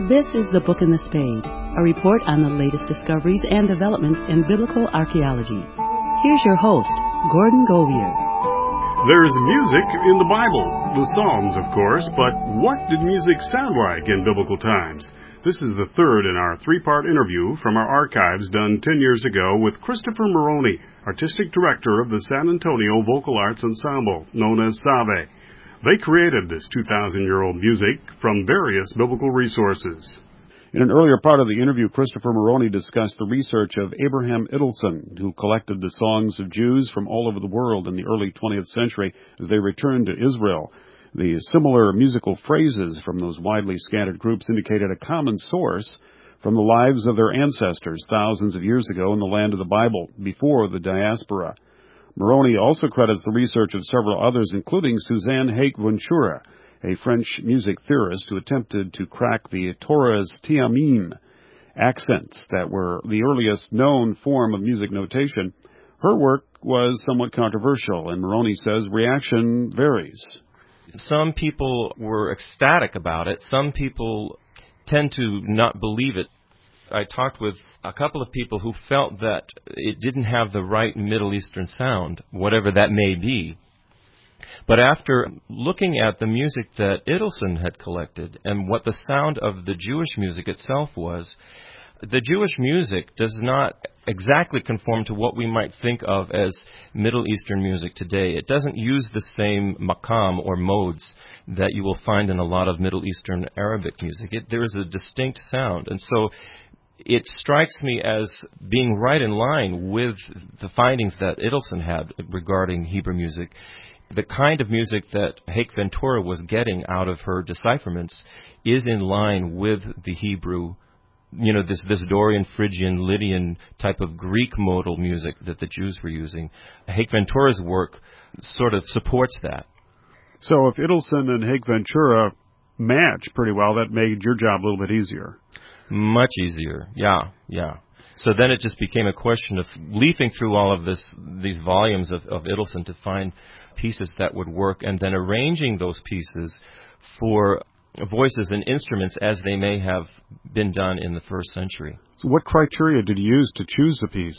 This is The Book and the Spade, a report on the latest discoveries and developments in biblical archaeology. Here's your host, Gordon Govier. There's music in the Bible, the Psalms, of course, but what did music sound like in biblical times? This is the third in our three-part interview from our archives done 10 years ago with Christopher Maroney, Artistic Director of the San Antonio Vocal Arts Ensemble, known as SAVE. They created this 2,000-year-old music from various biblical resources. In an earlier part of the interview, Christopher Maroney discussed the research of Abraham Idelsohn, who collected the songs of Jews from all over the world in the early 20th century as they returned to Israel. The similar musical phrases from those widely scattered groups indicated a common source from the lives of their ancestors thousands of years ago in the land of the Bible, before the diaspora. Maroney also credits the research of several others, including Suzanne Haïk-Ventura, a French music theorist who attempted to crack the Torah's Tiamim accents that were the earliest known form of music notation. Her work was somewhat controversial, and Maroney says reaction varies. Some people were ecstatic about it. Some people tend to not believe it. I talked with a couple of people who felt that it didn't have the right Middle Eastern sound, whatever that may be. But after looking at the music that Idelsohn had collected and what the sound of the Jewish music itself was, the Jewish music does not exactly conform to what we might think of as Middle Eastern music today. It doesn't use the same maqam or modes that you will find in a lot of Middle Eastern Arabic music. There is a distinct sound. And so it strikes me as being right in line with the findings that Idelsohn had regarding Hebrew music. The kind of music that Haïk-Ventura was getting out of her decipherments is in line with the Hebrew, this Dorian, Phrygian, Lydian type of Greek modal music that the Jews were using. Haïk-Ventura's work sort of supports that. So if Idelsohn and Haïk-Ventura match pretty well, that made your job a little bit easier. Much easier, yeah. So then it just became a question of leafing through all of these volumes of Idelsohn to find pieces that would work, and then arranging those pieces for voices and instruments as they may have been done in the first century. So what criteria did you use to choose the piece?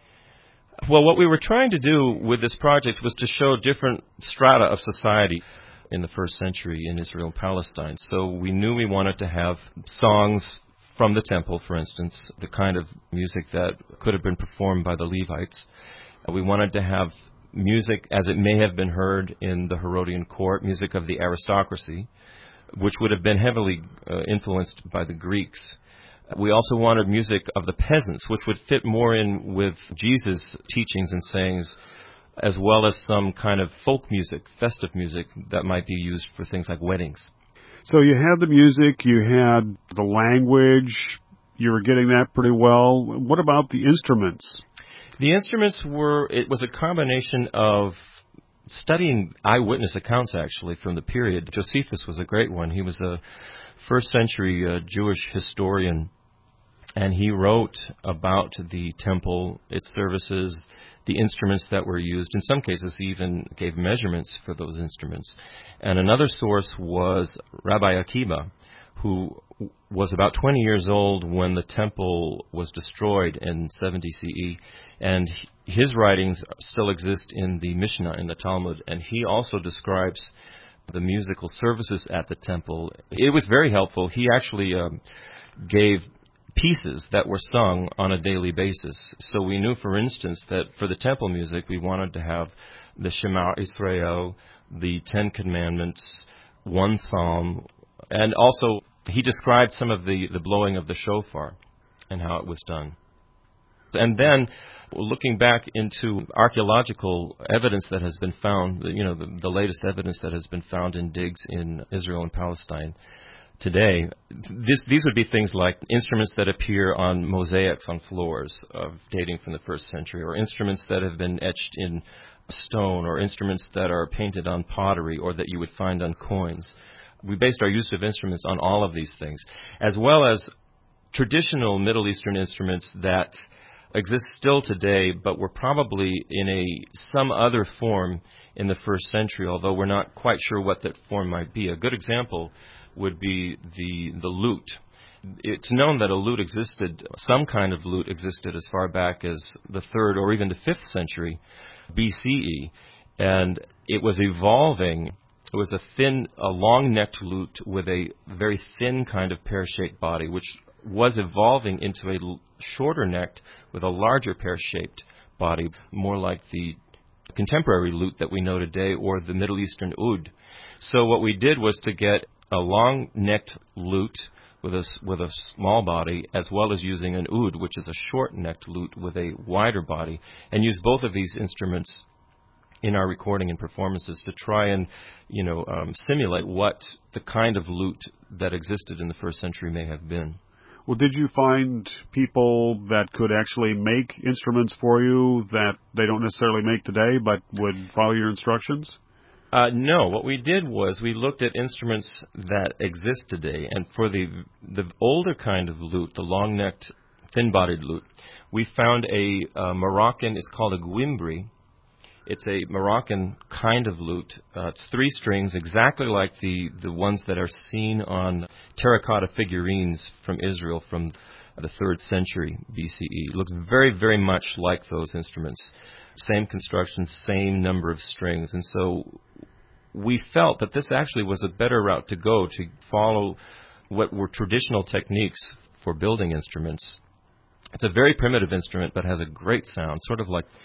Well, what we were trying to do with this project was to show different strata of society in the first century in Israel and Palestine. So we knew we wanted to have songs from the temple, for instance, the kind of music that could have been performed by the Levites. We wanted to have music as it may have been heard in the Herodian court, music of the aristocracy, which would have been heavily influenced by the Greeks. We also wanted music of the peasants, which would fit more in with Jesus' teachings and sayings, as well as some kind of folk music, festive music, that might be used for things like weddings. So you had the music, you had the language, you were getting that pretty well. What about the instruments? The instruments it was a combination of studying eyewitness accounts, actually, from the period. Josephus was a great one. He was a first-century Jewish historian, and he wrote about the temple, its services, the instruments that were used. In some cases, he even gave measurements for those instruments. And another source was Rabbi Akiba, who was about 20 years old when the temple was destroyed in 70 CE. And his writings still exist in the Mishnah, in the Talmud. And he also describes the musical services at the temple. It was very helpful. He actually gave pieces that were sung on a daily basis. So we knew, for instance, that for the temple music, we wanted to have the Shema Israel, the Ten Commandments, one psalm, and also he described some of the blowing of the shofar and how it was done. And then, looking back into archaeological evidence that has been found, the latest evidence that has been found in digs in Israel and Palestine today, these would be things like instruments that appear on mosaics on floors dating from the first century, or instruments that have been etched in stone, or instruments that are painted on pottery, or that you would find on coins. We based our use of instruments on all of these things, as well as traditional Middle Eastern instruments that exist still today, but were probably in some other form in the first century, although we're not quite sure what that form might be. A good example would be the lute. It's known that a lute existed, some kind of lute existed as far back as the 3rd or even the 5th century BCE, and it was evolving. It was a long-necked lute with a very thin kind of pear-shaped body, which was evolving into a shorter necked with a larger pear-shaped body, more like the contemporary lute that we know today, or the Middle Eastern oud. So what we did was to get a long-necked lute with a small body, as well as using an oud, which is a short-necked lute with a wider body, and use both of these instruments in our recording and performances to try and, simulate what the kind of lute that existed in the 1st century may have been. Well, did you find people that could actually make instruments for you that they don't necessarily make today, but would follow your instructions? No. What we did was we looked at instruments that exist today, and for the older kind of lute, the long-necked, thin-bodied lute, we found a Moroccan, it's called a guimbri. It's a Moroccan kind of lute. It's 3 strings, exactly like the ones that are seen on terracotta figurines from Israel from the 3rd century BCE. It looks very, very much like those instruments. Same construction, same number of strings. And so we felt that this actually was a better route to go, to follow what were traditional techniques for building instruments. It's a very primitive instrument, but has a great sound, sort of like,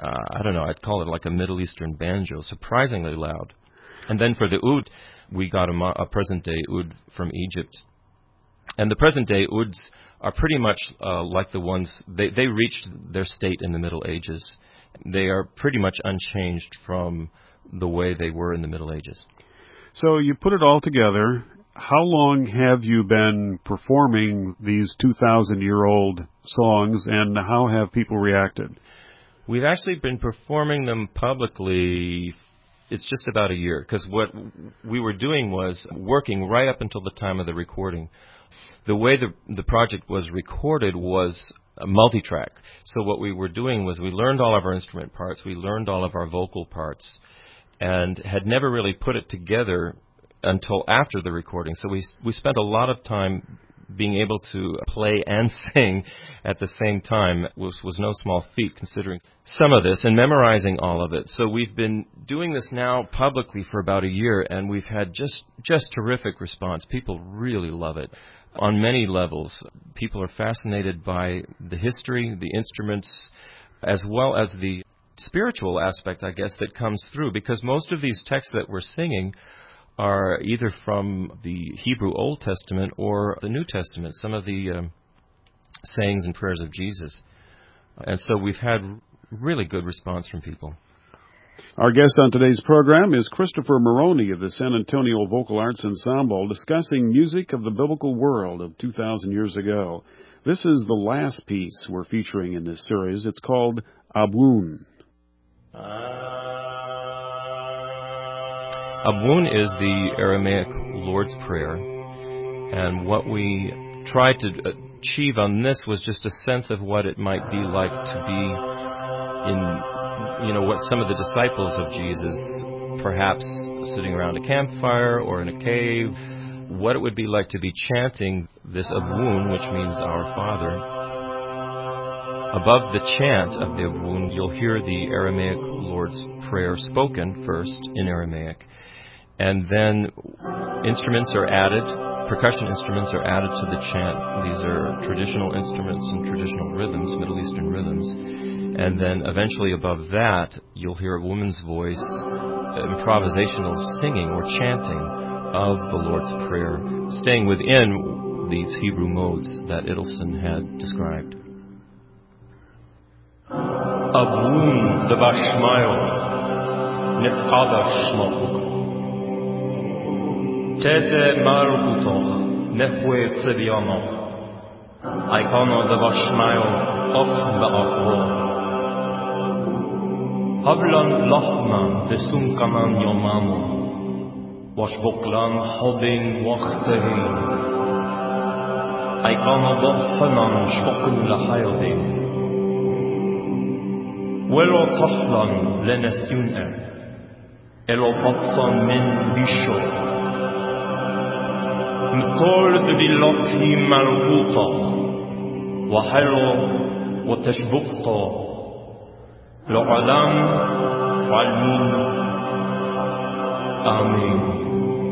I'd call it like a Middle Eastern banjo, surprisingly loud. And then for the oud, we got a present-day oud from Egypt. And the present-day ouds are pretty much like the ones, they reached their state in the Middle Ages. They are pretty much unchanged from the way they were in the Middle Ages. So you put it all together. How long have you been performing these 2,000-year-old songs, and how have people reacted? We've actually been performing them publicly, it's just about a year, because what we were doing was working right up until the time of the recording. The way the project was recorded was a multi-track. So what we were doing was we learned all of our instrument parts, we learned all of our vocal parts, and had never really put it together until after the recording. So we spent a lot of time being able to play and sing at the same time was no small feat, considering some of this, and memorizing all of it. So we've been doing this now publicly for about a year, and we've had just terrific response. People really love it. On many levels, people are fascinated by the history, the instruments, as well as the spiritual aspect, I guess, that comes through, because most of these texts that we're singing are either from the Hebrew Old Testament or the New Testament, some of the sayings and prayers of Jesus. And so we've had really good response from people. Our guest on today's program is Christopher Moroni of the San Antonio Vocal Arts Ensemble, discussing music of the biblical world of 2,000 years ago. This is the last piece we're featuring in this series. It's called Abun. Abun is the Aramaic Lord's Prayer, and what we tried to achieve on this was just a sense of what it might be like to be in, what some of the disciples of Jesus, perhaps sitting around a campfire or in a cave, what it would be like to be chanting this Abun, which means Our Father. Above the chant of the Abun, you'll hear the Aramaic Lord's Prayer spoken first in Aramaic. And then instruments are added, percussion instruments are added to the chant. These are traditional instruments and traditional rhythms, Middle Eastern rhythms. And then eventually above that, you'll hear a woman's voice, improvisational singing or chanting of the Lord's Prayer, staying within these Hebrew modes that Idelson had described. Abun the Bashmael, Nefkadash Shmok. Tete Marukutoch, Nefwe Tsibiano, Ikono the Bashmael, of the Akro. Havlan Lachman, the Sunkaman Yomamo, Washboklan Hobbing Wachtehi, Ikono Dochanan Shbokken Lahayodin. Welo Tachlan Lenestune, Elo Patson Min Bishop. متولد باللوحي ملغوطة وحلو وتشبقطة لعلام وعلمين آمين.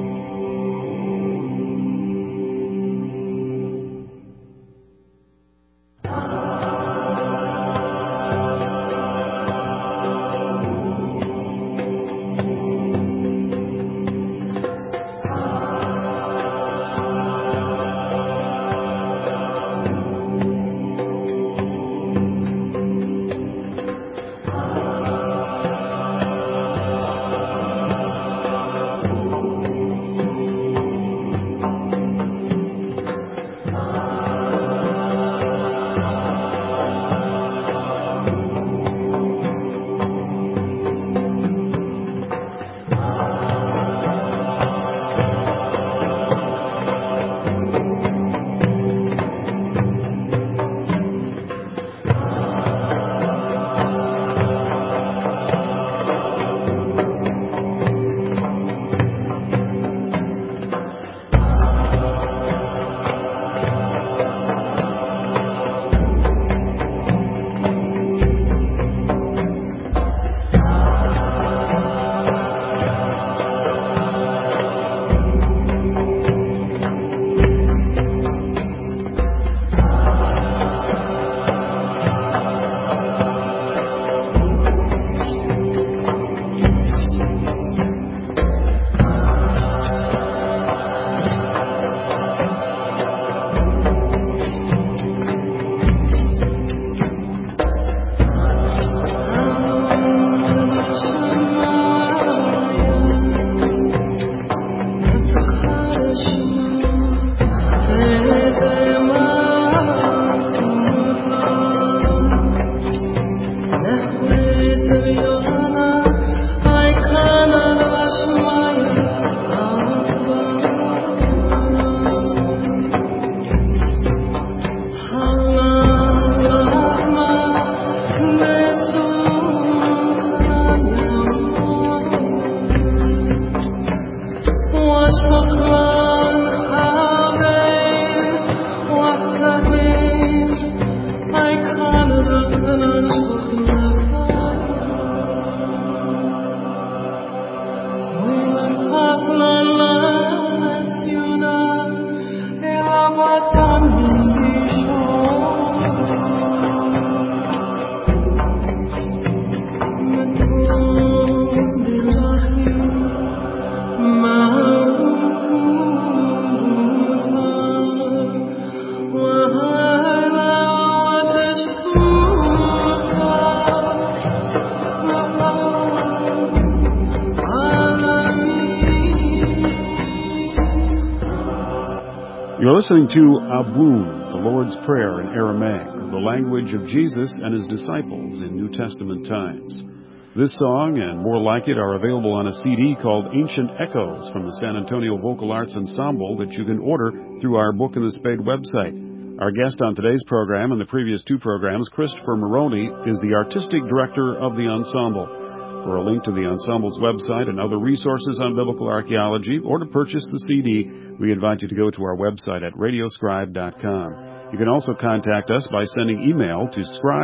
You're listening to Abun, the Lord's Prayer in Aramaic, the language of Jesus and his disciples in New Testament times. This song and more like it are available on a CD called Ancient Echoes from the San Antonio Vocal Arts Ensemble that you can order through our Book in the Spade website. Our guest on today's program and the previous two programs, Christopher Maroney, is the artistic director of the ensemble. For a link to the ensemble's website and other resources on biblical archaeology, or to purchase the CD, we invite you to go to our website at radioscribe.com. You can also contact us by sending email to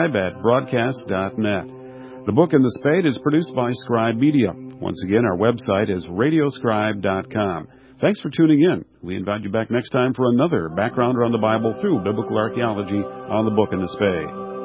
scribe@broadcast.net. The Book in the Spade is produced by Scribe Media. Once again, our website is radioscribe.com. Thanks for tuning in. We invite you back next time for another background around the Bible through biblical archaeology on the Book in the Spade.